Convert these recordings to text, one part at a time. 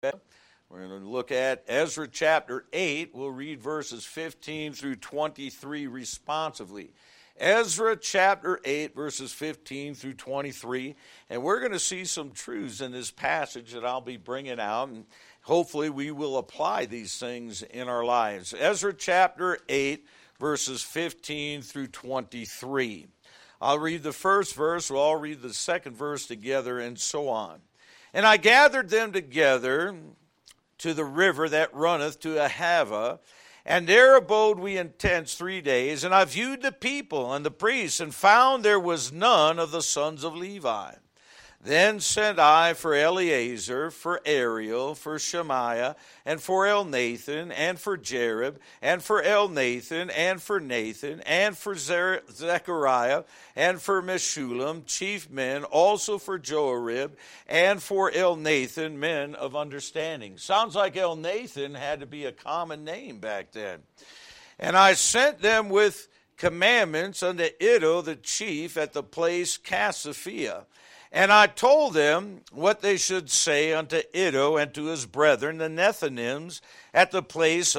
We're going to look at Ezra chapter 8. We'll read verses 15 through 23 responsively. Ezra chapter 8, verses 15 through 23. And we're going to see some truths in this passage that I'll be bringing out. And hopefully we will apply these things in our lives. Ezra chapter 8, verses 15 through 23. I'll read the first verse. We'll all read the second verse together, and so on. And I gathered them together to the river that runneth to Ahava, and there abode we in tents 3 days. And I viewed the people and the priests, and found there was none of the sons of Levi. Then sent I for Eleazar, for Ariel, for Shemaiah, and for Elnathan, and for Jarib, and for Elnathan, and for Nathan, and for Zechariah, and for Meshullam, chief men, also for Joarib, and for Elnathan, men of understanding. Sounds like Elnathan had to be a common name back then. And I sent them with commandments unto Iddo the chief at the place Cassiphia. And I told them what they should say unto Iddo and to his brethren, the Nethinims, at the place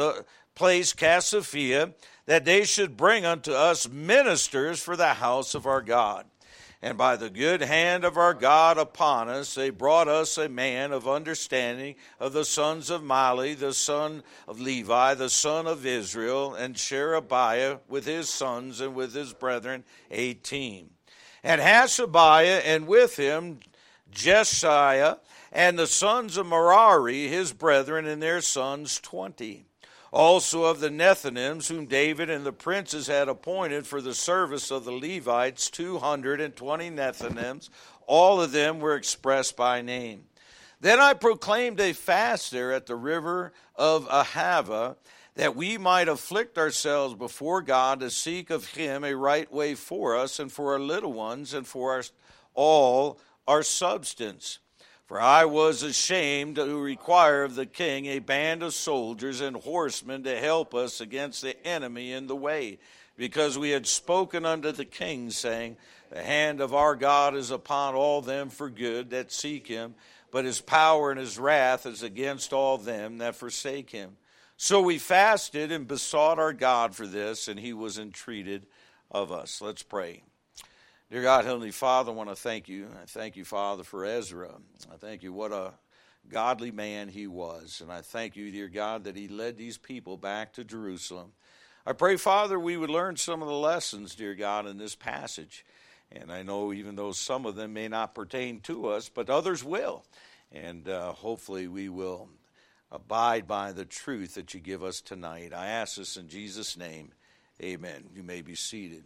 Cassiphia, that they should bring unto us ministers for the house of our God. And by the good hand of our God upon us, they brought us a man of understanding of the sons of Mali, the son of Levi, the son of Israel, and Sherebiah with his sons and with his brethren 18. And Hashabiah, and with him Jeshaiah, and the sons of Merari, his brethren, and their sons 20. Also of the Nethinims, whom David and the princes had appointed for the service of the Levites, 220 Nethinims. All of them were expressed by name. Then I proclaimed a fast there at the river of Ahava, that we might afflict ourselves before God to seek of him a right way for us and for our little ones and for all our substance. For I was ashamed to require of the king a band of soldiers and horsemen to help us against the enemy in the way, because we had spoken unto the king, saying, the hand of our God is upon all them for good that seek him, but his power and his wrath is against all them that forsake him. So we fasted and besought our God for this, and he was entreated of us. Let's pray. Dear God, Heavenly Father, I want to thank you. I thank you, Father, for Ezra. I thank you what a godly man he was. And I thank you, dear God, that he led these people back to Jerusalem. I pray, Father, we would learn some of the lessons, dear God, in this passage. And I know even though some of them may not pertain to us, but others will. And hopefully we will abide by the truth that you give us tonight. I ask this in Jesus' name. Amen. You may be seated.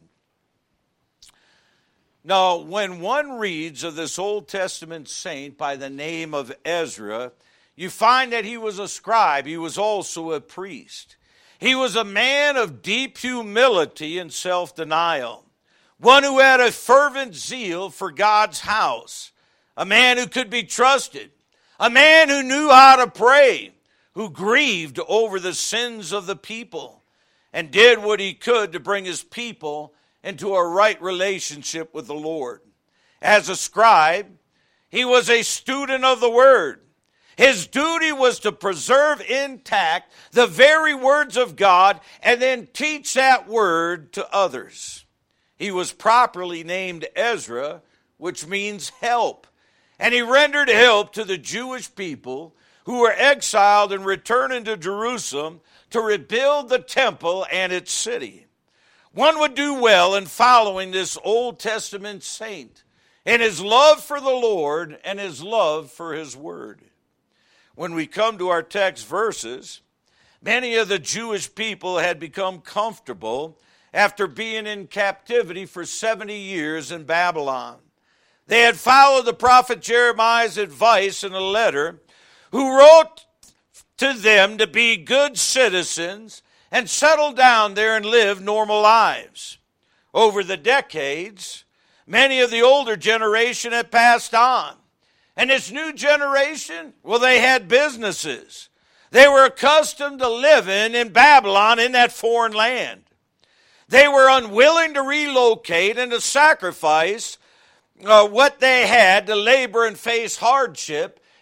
Now, when one reads of this Old Testament saint by the name of Ezra, you find that he was a scribe. He was also a priest. He was a man of deep humility and self-denial, one who had a fervent zeal for God's house, a man who could be trusted, a man who knew how to pray, who grieved over the sins of the people and did what he could to bring his people into a right relationship with the Lord. As a scribe, he was a student of the word. His duty was to preserve intact the very words of God and then teach that word to others. He was properly named Ezra, which means help. And he rendered help to the Jewish people who were exiled and returning to Jerusalem to rebuild the temple and its city. One would do well in following this Old Testament saint in his love for the Lord and his love for his word. When we come to our text verses, many of the Jewish people had become comfortable after being in captivity for 70 years in Babylon. They had followed the prophet Jeremiah's advice in a letter, who wrote to them to be good citizens and settle down there and live normal lives. Over the decades, many of the older generation had passed on. And this new generation, well, they had businesses. They were accustomed to living in Babylon, in that foreign land. They were unwilling to relocate and to sacrifice what they had to labor and face hardship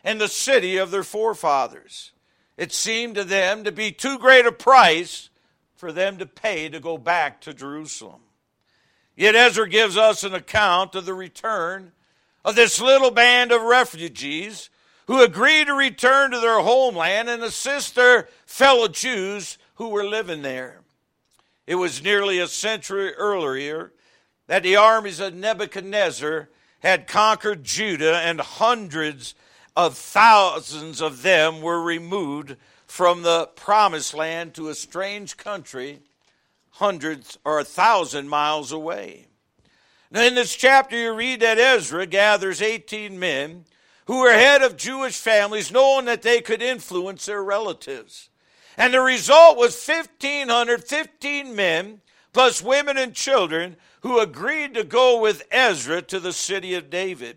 and the city of their forefathers. It seemed to them to be too great a price for them to pay to go back to Jerusalem. Yet Ezra gives us an account of the return of this little band of refugees who agreed to return to their homeland and assist their fellow Jews who were living there. It was nearly a century earlier that the armies of Nebuchadnezzar had conquered Judah, and hundreds of thousands of them were removed from the promised land to a strange country hundreds or 1,000 miles away. Now in this chapter you read that Ezra gathers 18 men who were head of Jewish families, knowing that they could influence their relatives. And the result was 1,515 men, plus women and children, who agreed to go with Ezra to the city of David.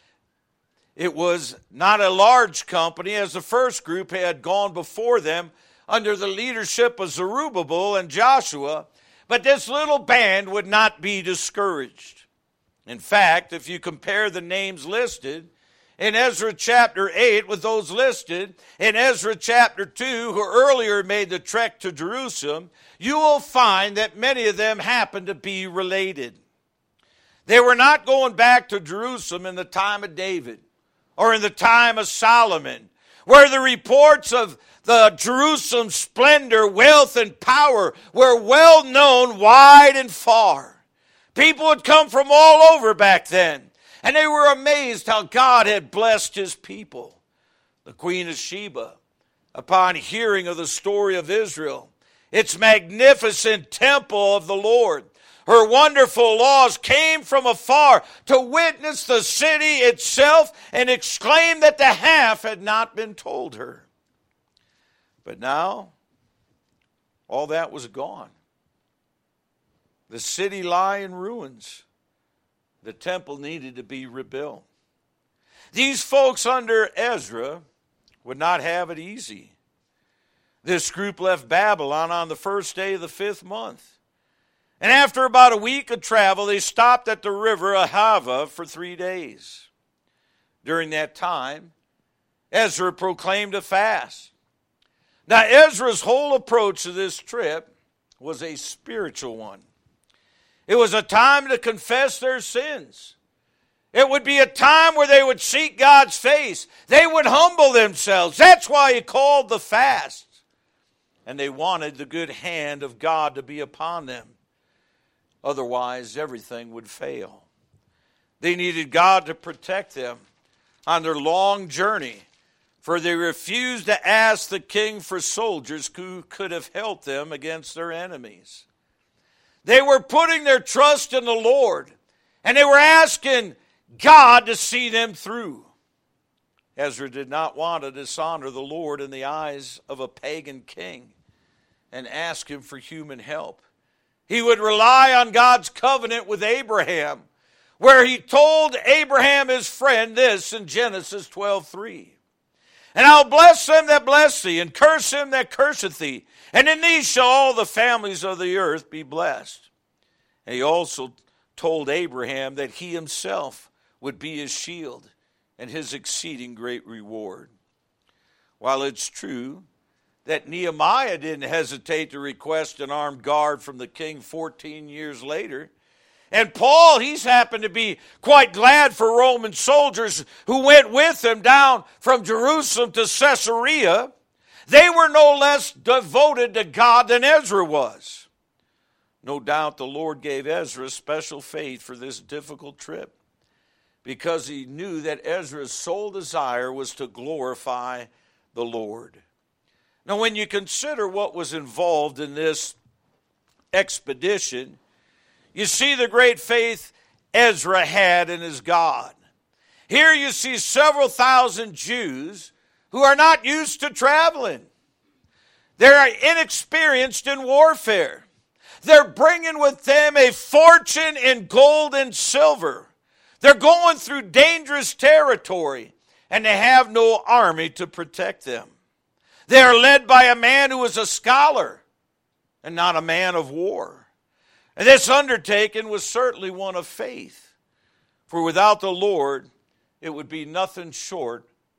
It was not a large company, as the first group had gone before them under the leadership of Zerubbabel and Joshua, but this little band would not be discouraged. In fact, if you compare the names listed in Ezra chapter 8 with those listed in Ezra chapter 2, who earlier made the trek to Jerusalem, you will find that many of them happen to be related. They were not going back to Jerusalem in the time of David or in the time of Solomon, where the reports of the Jerusalem splendor, wealth, and power were well known wide and far. People had come from all over back then, and they were amazed how God had blessed his people. The Queen of Sheba, upon hearing of the story of Israel, its magnificent temple of the Lord, her wonderful laws, came from afar to witness the city itself and exclaim that the half had not been told her. But now, all that was gone. The city lay in ruins. The temple needed to be rebuilt. These folks under Ezra would not have it easy. This group left Babylon on the first day of the 5th month. And after about a week of travel, they stopped at the river Ahava for 3 days. During that time, Ezra proclaimed a fast. Now, Ezra's whole approach to this trip was a spiritual one. It was a time to confess their sins. It would be a time where they would seek God's face. They would humble themselves. That's why he called the fast. And they wanted the good hand of God to be upon them. Otherwise, everything would fail. They needed God to protect them on their long journey, for they refused to ask the king for soldiers who could have helped them against their enemies. They were putting their trust in the Lord, and they were asking God to see them through. Ezra did not want to dishonor the Lord in the eyes of a pagan king and ask him for human help. He would rely on God's covenant with Abraham, where he told Abraham his friend this in Genesis 12:3. And I'll bless them that bless thee, and curse him that curseth thee. And in thee shall all the families of the earth be blessed. And he also told Abraham that he himself would be his shield and his exceeding great reward. While it's true that Nehemiah didn't hesitate to request an armed guard from the king 14 years later, and Paul, he's happened to be quite glad for Roman soldiers who went with him down from Jerusalem to Caesarea, they were no less devoted to God than Ezra was. No doubt the Lord gave Ezra special faith for this difficult trip, because he knew that Ezra's sole desire was to glorify the Lord. Now, when you consider what was involved in this expedition, you see the great faith Ezra had in his God. Here you see several thousand Jews who are not used to traveling. They're inexperienced in warfare. They're bringing with them a fortune in gold and silver. They're going through dangerous territory, and they have no army to protect them. They are led by a man who is a scholar and not a man of war. And this undertaking was certainly one of faith, for without the Lord, it would be nothing short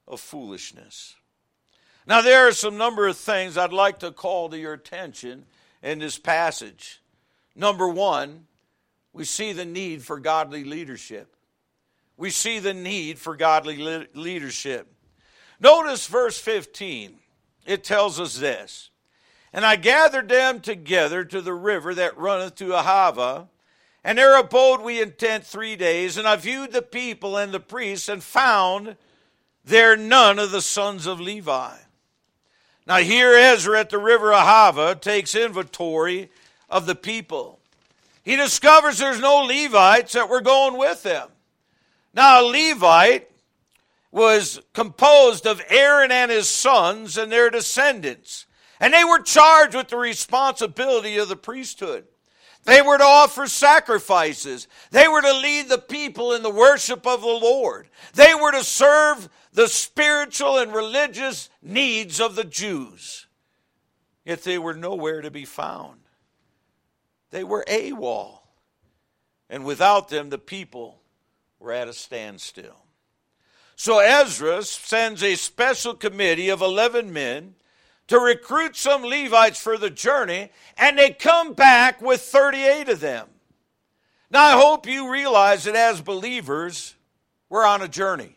of foolishness. Now there are some number of things I'd like to call to your attention in this passage. Number one, we see the need for godly leadership. We see the need for godly leadership. Notice verse 15. It tells us this. And I gathered them together to the river that runneth to Ahava, and there abode we in tent 3 days, and I viewed the people and the priests, and found there none of the sons of Levi. Now here Ezra at the river Ahava takes inventory of the people. He discovers there's no Levites that were going with them. Now a Levite was composed of Aaron and his sons and their descendants. And they were charged with the responsibility of the priesthood. They were to offer sacrifices. They were to lead the people in the worship of the Lord. They were to serve the spiritual and religious needs of the Jews. Yet they were nowhere to be found. They were AWOL. And without them, the people were at a standstill. So Ezra sends a special committee of 11 men to recruit some Levites for the journey, and they come back with 38 of them. Now I hope you realize that as believers, we're on a journey.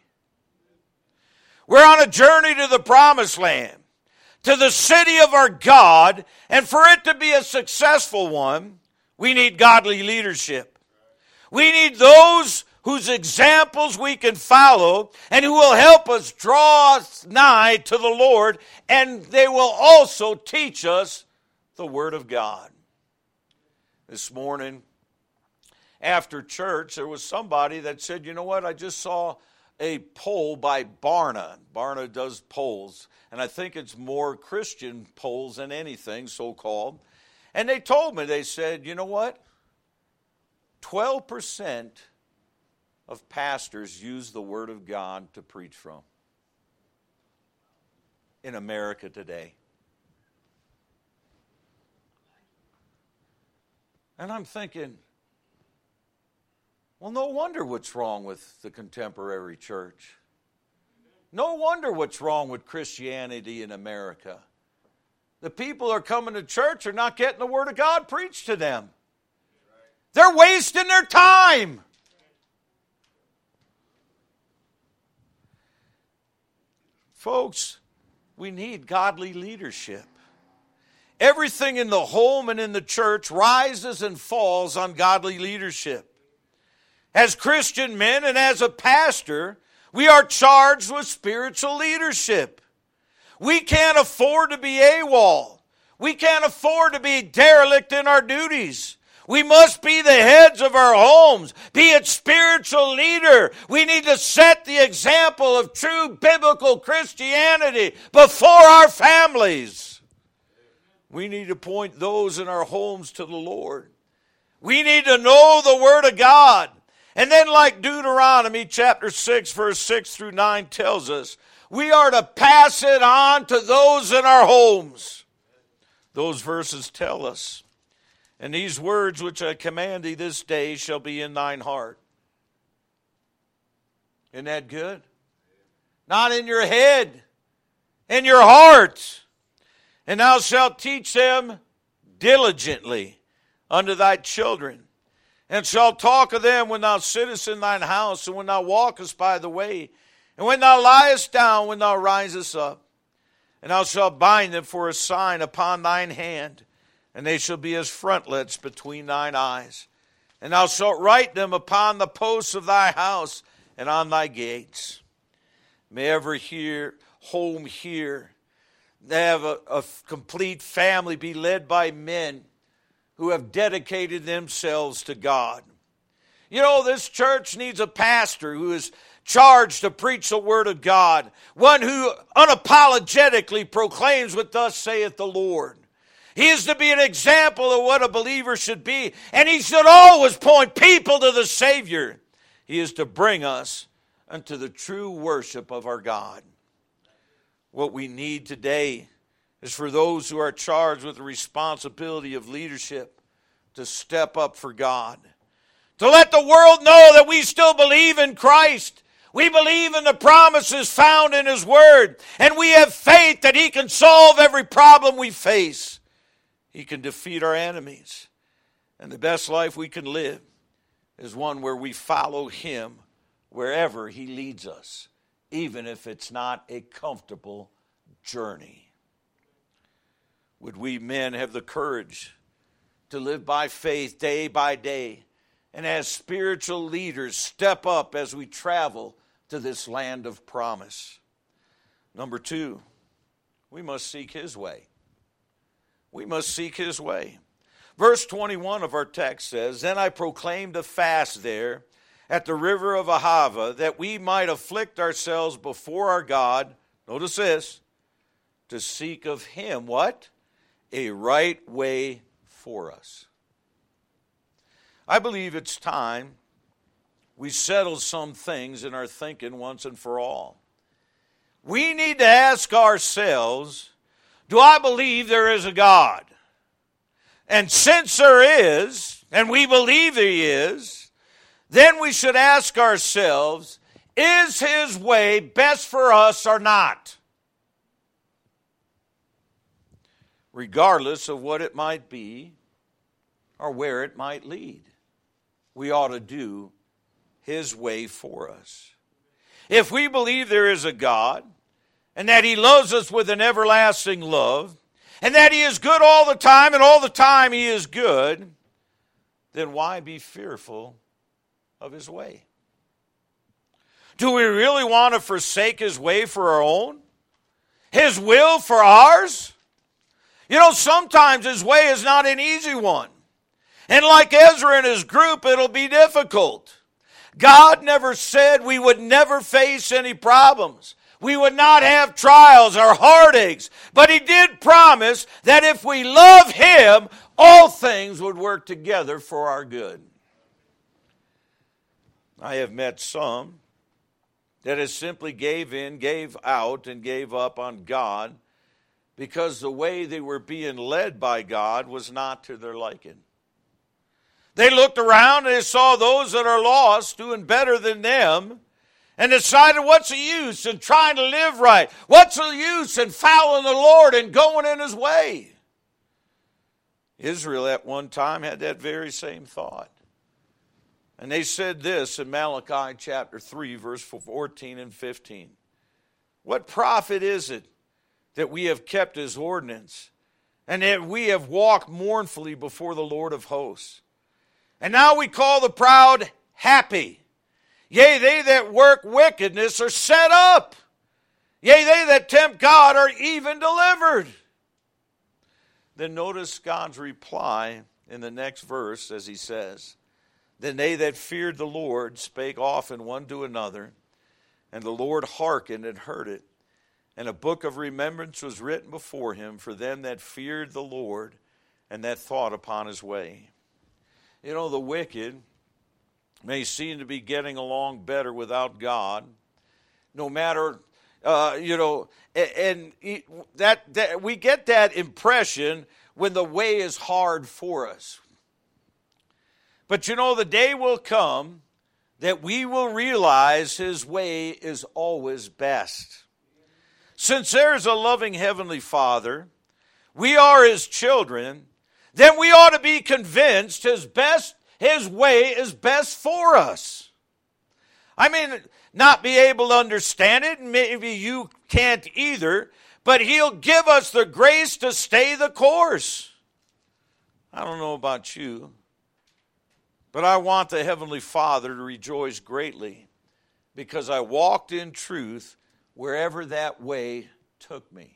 We're on a journey to the promised land, to the city of our God, and for it to be a successful one, we need godly leadership. We need those whose examples we can follow and who will help us draw us nigh to the Lord, and they will also teach us the Word of God. This morning, after church, there was somebody that said, you know what, I just saw a poll by Barna. Barna does polls, and I think it's more Christian polls than anything, so-called. And they told me, they said, you know what, 12% of pastors use the Word of God to preach from in America today. And I'm thinking, well, no wonder what's wrong with the contemporary church. No wonder what's wrong with Christianity in America. The people who are coming to church are not getting the Word of God preached to them. They're wasting their time. Folks, we need godly leadership. Everything in the home and in the church rises and falls on godly leadership. As Christian men and as a pastor, we are charged with spiritual leadership. We can't afford to be AWOL. We can't afford to be derelict in our duties. We must be the heads of our homes, be a spiritual leader. We need to set the example of true biblical Christianity before our families. We need to point those in our homes to the Lord. We need to know the Word of God. And then like Deuteronomy chapter 6, verse 6 through 9 tells us, we are to pass it on to those in our homes. Those verses tell us, and these words which I command thee this day shall be in thine heart. Isn't that good? Not in your head, in your heart. And thou shalt teach them diligently unto thy children, and shalt talk of them when thou sittest in thine house, and when thou walkest by the way, and when thou liest down, when thou risest up. And thou shalt bind them for a sign upon thine hand, and they shall be as frontlets between thine eyes. And thou shalt write them upon the posts of thy house and on thy gates. May every home here have a complete family be led by men who have dedicated themselves to God. You know, this church needs a pastor who is charged to preach the Word of God, one who unapologetically proclaims what thus saith the Lord. He is to be an example of what a believer should be, and he should always point people to the Savior. He is to bring us unto the true worship of our God. What we need today is for those who are charged with the responsibility of leadership to step up for God, to let the world know that we still believe in Christ. We believe in the promises found in His Word. And we have faith that He can solve every problem we face. He can defeat our enemies. And the best life we can live is one where we follow Him wherever He leads us, even if it's not a comfortable journey. Would we men have the courage to live by faith day by day, and as spiritual leaders step up as we travel to this land of promise? Number 2, we must seek His way. We must seek His way. Verse 21 of our text says, "Then I proclaimed a fast there at the river of Ahava, that we might afflict ourselves before our God," notice this, "to seek of Him," what? "A right way for us." I believe it's time we settle some things in our thinking once and for all. We need to ask ourselves, do I believe there is a God? And since there is, and we believe He is, then we should ask ourselves, is His way best for us or not? Regardless of what it might be or where it might lead, we ought to do His way for us. If we believe there is a God, and that He loves us with an everlasting love, and that He is good all the time, and all the time He is good, then why be fearful of His way? Do we really want to forsake His way for our own? His will for ours? You know, sometimes His way is not an easy one. And like Ezra and his group, it'll be difficult. God never said we would never face any problems. We would not have trials or heartaches. But He did promise that if we love Him, all things would work together for our good. I have met some that has simply gave in, gave out, and gave up on God because the way they were being led by God was not to their liking. They looked around and they saw those that are lost doing better than them and decided, what's the use in trying to live right? What's the use in following the Lord and going in His way? Israel at one time had that very same thought. And they said this in Malachi chapter 3, verse 14 and 15. "What profit is it that we have kept His ordinance, and that we have walked mournfully before the Lord of hosts? And now we call the proud happy. Yea, they that work wickedness are set up. Yea, they that tempt God are even delivered." Then notice God's reply in the next verse as He says, "Then they that feared the Lord spake often one to another, and the Lord hearkened and heard it. And a book of remembrance was written before Him for them that feared the Lord and that thought upon His way." You know, the wicked may seem to be getting along better without God, no matter, and that we get that impression when the way is hard for us. But you know, the day will come that we will realize His way is always best. Since there's a loving Heavenly Father, we are His children, then we ought to be convinced His way is best for us. I mean, not be able to understand it, and maybe you can't either, but He'll give us the grace to stay the course. I don't know about you, but I want the Heavenly Father to rejoice greatly because I walked in truth wherever that way took me.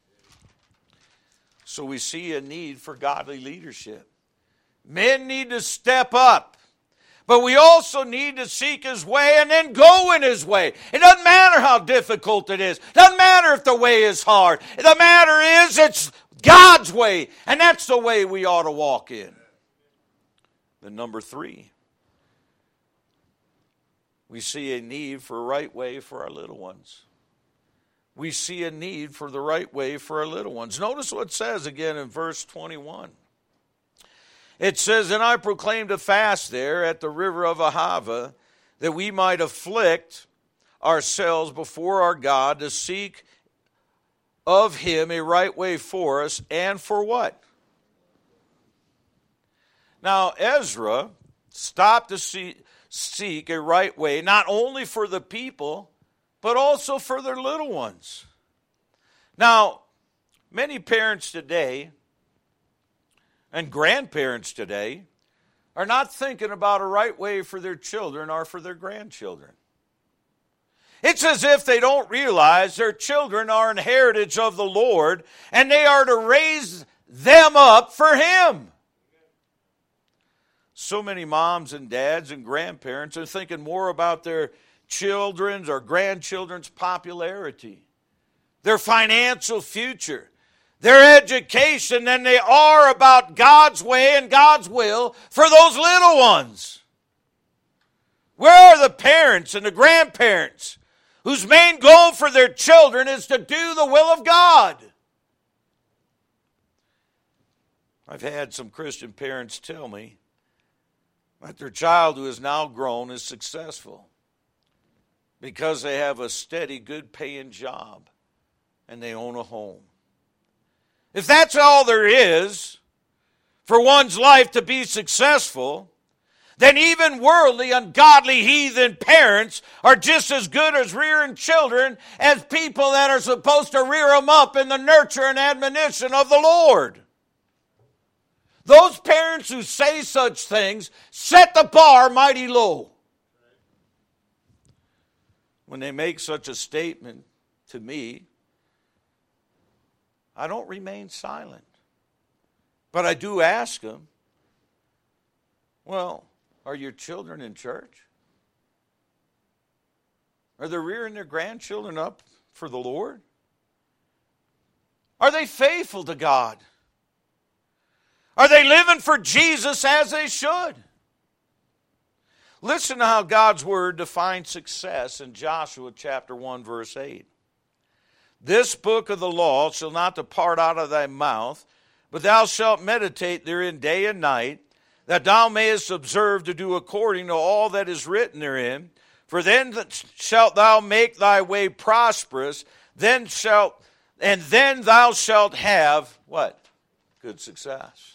So we see a need for godly leadership. Men need to step up. But we also need to seek His way and then go in His way. It doesn't matter how difficult it is. It doesn't matter if the way is hard. The matter is it's God's way. And that's the way we ought to walk in. Then number 3. We see a need for a right way for our little ones. We see a need for the right way for our little ones. Notice what it says again in verse 21. It says, "And I proclaimed a fast there at the river of Ahava, that we might afflict ourselves before our God to seek of Him a right way for us, and for what? Now, Ezra stopped to seek a right way, not only for the people, but also for their little ones. Now, many parents today and grandparents today are not thinking about a right way for their children or for their grandchildren. It's as if they don't realize their children are an heritage of the Lord and they are to raise them up for Him. So many moms and dads and grandparents are thinking more about their children's or grandchildren's popularity, their financial future, their education than they are about God's way and God's will for those little ones. Where are the parents and the grandparents whose main goal for their children is to do the will of God? I've had some Christian parents tell me that their child who is now grown is successful because they have a steady, good-paying job and they own a home. If that's all there is for one's life to be successful, then even worldly, ungodly, heathen parents are just as good as rearing children as people that are supposed to rear them up in the nurture and admonition of the Lord. Those parents who say such things set the bar mighty low. When they make such a statement to me, I don't remain silent. But I do ask them, well, are your children in church? Are they rearing their grandchildren up for the Lord? Are they faithful to God? Are they living for Jesus as they should? Listen to how God's Word defines success in Joshua chapter 1, verse 8. This book of the law shall not depart out of thy mouth, but thou shalt meditate therein day and night, that thou mayest observe to do according to all that is written therein. For then shalt thou make thy way prosperous, then thou shalt have, what? Good success.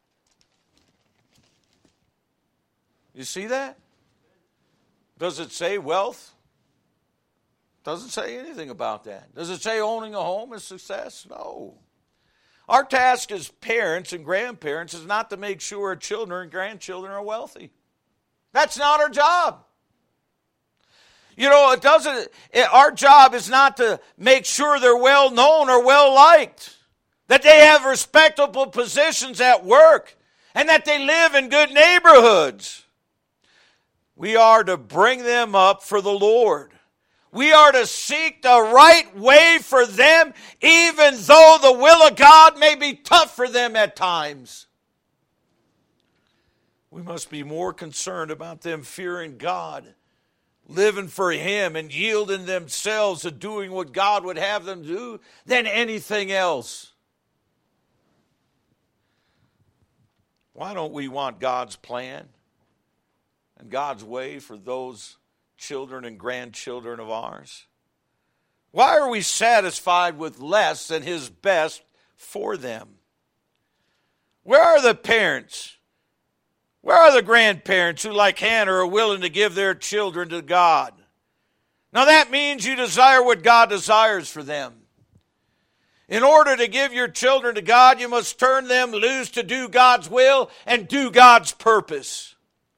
You see that? Does it say wealth? Doesn't say anything about that. Does it say owning a home is success? No. Our task as parents and grandparents is not to make sure our children and grandchildren are wealthy. That's not our job. You know, our job is not to make sure they're well known or well liked, that they have respectable positions at work, and that they live in good neighborhoods. We are to bring them up for the Lord. We are to seek the right way for them, even though the will of God may be tough for them at times. We must be more concerned about them fearing God, living for Him, and yielding themselves to doing what God would have them do than anything else. Why don't we want God's plan and God's way for those children and grandchildren of ours? Why are we satisfied with less than His best for them? Where are the parents? Where are the grandparents who, like Hannah, are willing to give their children to God? Now that means you desire what God desires for them. In order to give your children to God, you must turn them loose to do God's will and do God's purpose.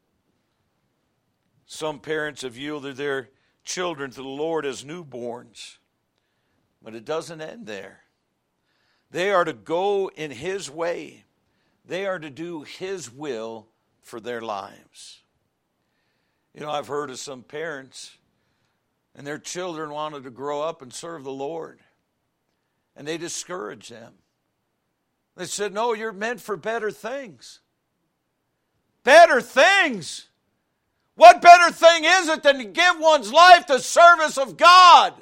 Some parents have yielded their children to the Lord as newborns, but it doesn't end there. They are to go in His way. They are to do His will for their lives. You know, I've heard of some parents, and their children wanted to grow up and serve the Lord, and they discouraged them. They said, no, you're meant for better things. Better things! What better thing is it than to give one's life to service of God?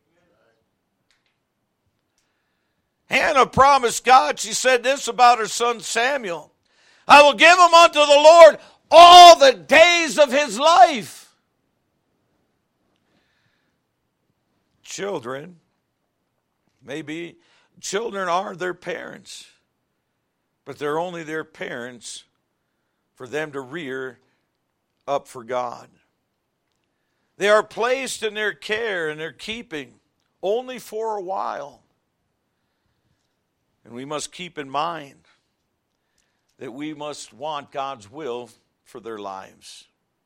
Hannah promised God, she said this about her son Samuel, I will give him unto the Lord all the days of his life. children, maybe children are their parents, but they're only their parents for them to rear up for God. They are placed in their care and their keeping only for a while. And we must keep in mind that we must want God's will for their lives.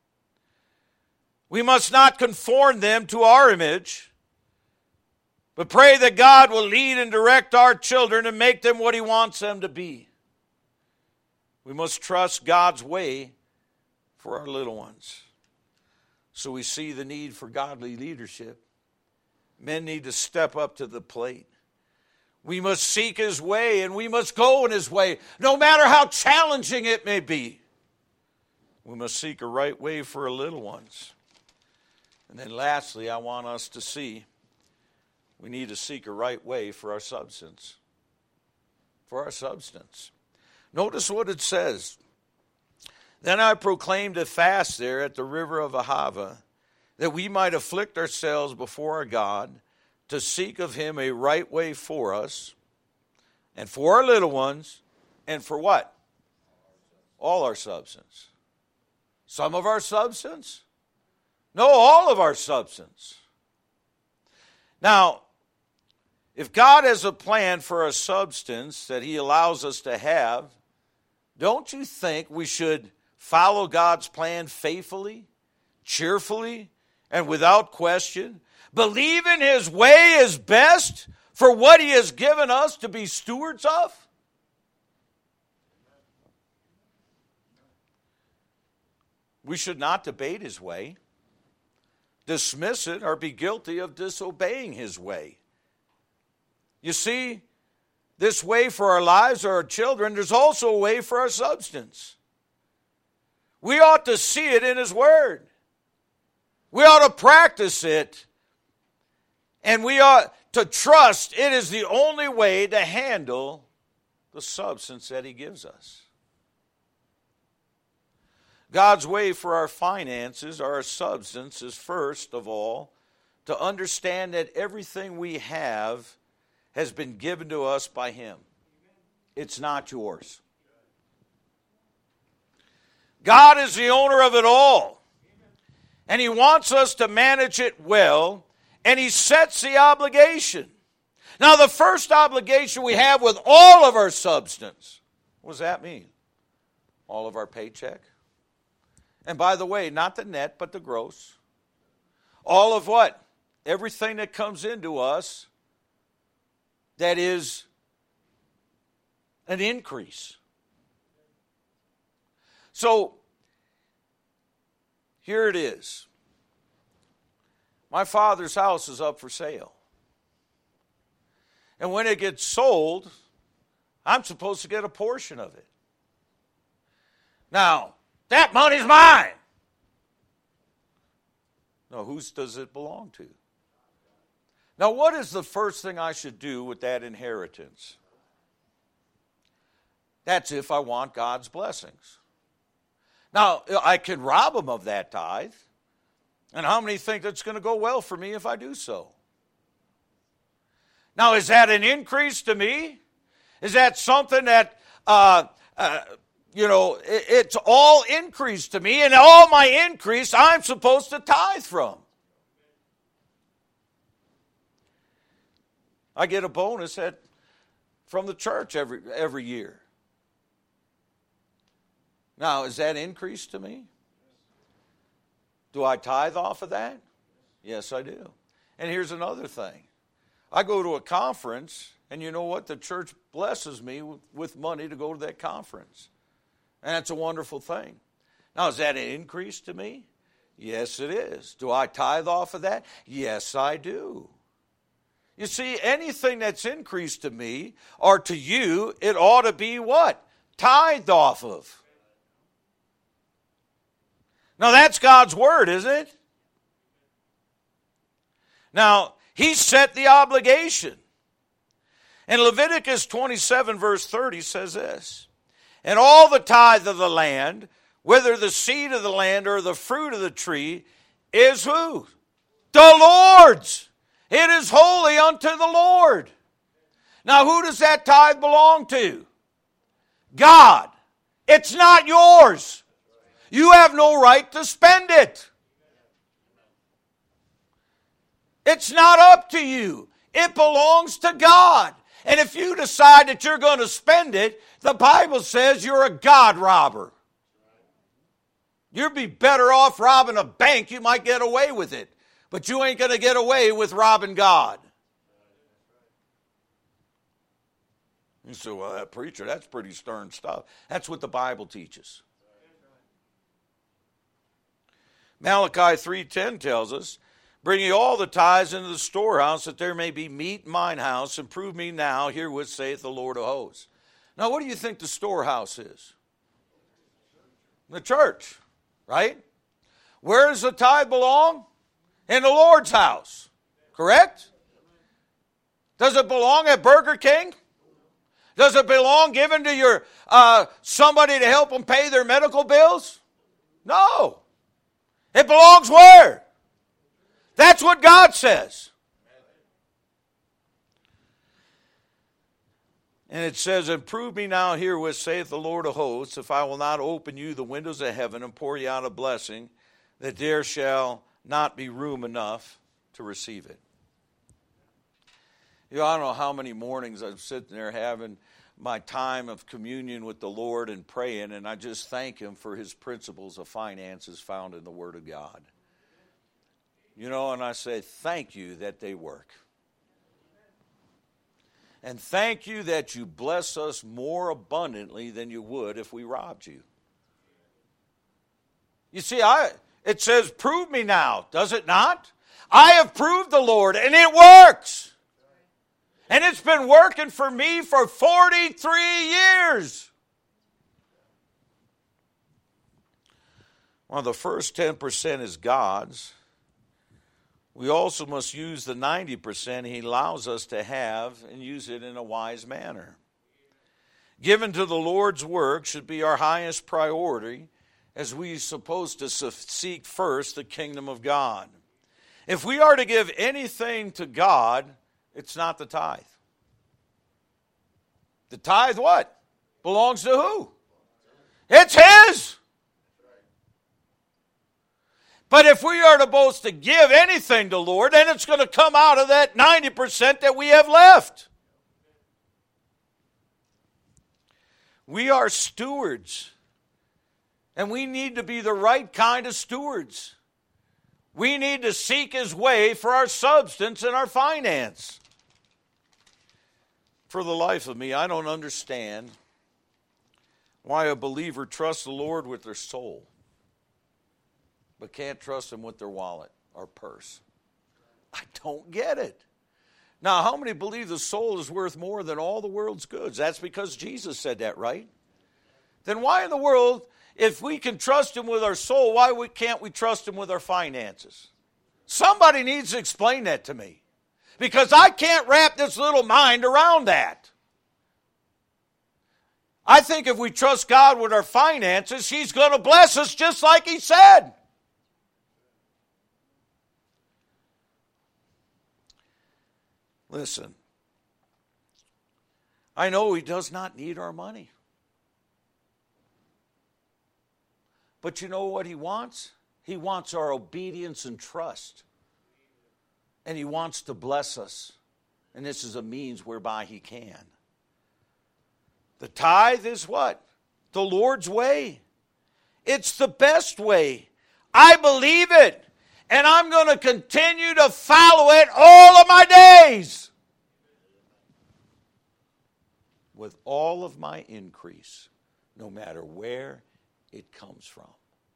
We must not conform them to our image, but pray that God will lead and direct our children and make them what He wants them to be. We must trust God's way for our little ones. So we see the need for godly leadership. Men need to step up to the plate. We must seek His way, and we must go in His way, no matter how challenging it may be. We must seek a right way for our little ones. And then lastly, I want us to see we need to seek a right way for our substance. For our substance. Notice what it says. Then I proclaimed a fast there at the river of Ahava, that we might afflict ourselves before our God, to seek of Him a right way for us, and for our little ones, and for what? All our substance. Some of our substance? No, all of our substance. Now, if God has a plan for a substance that He allows us to have, don't you think we should follow God's plan faithfully, cheerfully, and without question? Believe in His way is best for what He has given us to be stewards of? We should not debate His way, dismiss it, or be guilty of disobeying His way. You see, this way for our lives or our children, there's also a way for our substance. We ought to see it in His Word. We ought to practice it. And we ought to trust it is the only way to handle the substance that He gives us. God's way for our finances, our substance, is first of all to understand that everything we have has been given to us by Him. It's not yours. God is the owner of it all. And He wants us to manage it well, and He sets the obligation. Now, the first obligation we have with all of our substance, what does that mean? All of our paycheck? And by the way, not the net, but the gross. All of what? Everything that comes into us that is an increase. So, here it is. My father's house is up for sale. And when it gets sold, I'm supposed to get a portion of it. Now, that money's mine. No, whose does it belong to? Now, what is the first thing I should do with that inheritance? That's if I want God's blessings. Now, I can rob Him of that tithe. And how many think that's going to go well for me if I do so? Now, is that an increase to me? Is that something that, it's all increase to me, and all my increase I'm supposed to tithe from? I get a bonus from the church every year. Now, is that increase to me? Do I tithe off of that? Yes, I do. And here's another thing. I go to a conference, and you know what? The church blesses me with money to go to that conference. And that's a wonderful thing. Now, is that an increase to me? Yes, it is. Do I tithe off of that? Yes, I do. You see, anything that's increased to me or to you, it ought to be what? Tithed off of. Now, that's God's word, isn't it? Now, He set the obligation. And Leviticus 27, verse 30 says this: and all the tithe of the land, whether the seed of the land or the fruit of the tree, is who? The Lord's. It is holy unto the Lord. Now, who does that tithe belong to? God. It's not yours. You have no right to spend it. It's not up to you. It belongs to God. And if you decide that you're going to spend it, the Bible says you're a God robber. You'd be better off robbing a bank. You might get away with it. But you ain't going to get away with robbing God. You say, well, that preacher, that's pretty stern stuff. That's what the Bible teaches. Malachi 3:10 tells us, bring ye all the tithes into the storehouse, that there may be meat in mine house, and prove me now, herewith saith the Lord of hosts. Now, what do you think the storehouse is? The church, right? Where does the tithe belong? In the Lord's house, correct? Does it belong at Burger King? Does it belong given to your somebody to help them pay their medical bills? No. It belongs where? That's what God says. And it says, and prove me now herewith, saith the Lord of hosts, if I will not open you the windows of heaven and pour you out a blessing, that there shall not be room enough to receive it. You know, I don't know how many mornings I'm sitting there having my time of communion with the Lord and praying, and I just thank Him for His principles of finances found in the Word of God. You know, and I say, thank you that they work. And thank you that you bless us more abundantly than you would if we robbed you. You see, it says, prove me now, does it not? I have proved the Lord, and it works. And it's been working for me for 43 years. Well, the first 10% is God's. We also must use the 90% He allows us to have and use it in a wise manner. Given to the Lord's work should be our highest priority, as we are supposed to seek first the kingdom of God. If we are to give anything to God, it's not the tithe. The tithe what? Belongs to who? It's His. But if we are supposed to give anything to the Lord, then it's going to come out of that 90% that we have left. We are stewards. And we need to be the right kind of stewards. We need to seek His way for our substance and our finance. For the life of me, I don't understand why a believer trusts the Lord with their soul, but can't trust Him with their wallet or purse. I don't get it. Now, how many believe the soul is worth more than all the world's goods? That's because Jesus said that, right? Then why in the world, if we can trust Him with our soul, why can't we trust Him with our finances? Somebody needs to explain that to me. Because I can't wrap this little mind around that. I think if we trust God with our finances, He's going to bless us just like He said. Listen, I know He does not need our money. But you know what He wants? He wants our obedience and trust. And He wants to bless us. And this is a means whereby He can. The tithe is what? The Lord's way. It's the best way. I believe it. And I'm going to continue to follow it all of my days. With all of my increase, no matter where it comes from.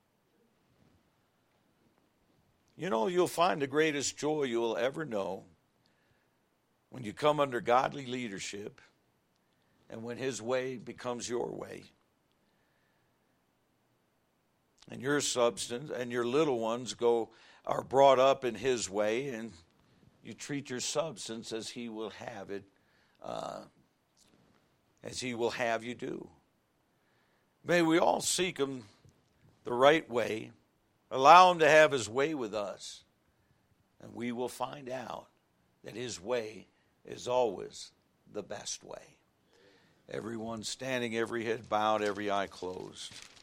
You know, you'll find the greatest joy you will ever know when you come under godly leadership and when His way becomes your way. And your substance and your little ones are brought up in His way, and you treat your substance as He will have it, as He will have you do. May we all seek Him the right way. Allow Him to have His way with us, and we will find out that his way is always the best way. Everyone standing, every head bowed, every eye closed.